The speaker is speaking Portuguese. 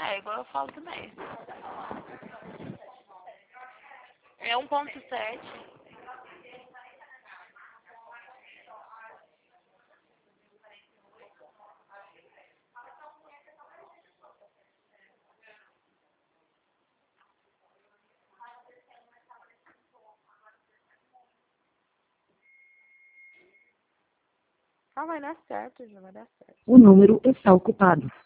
É, igual eu falo também. É 1.7. Ah, vai dar certo, já vai dar certo. O número está ocupado.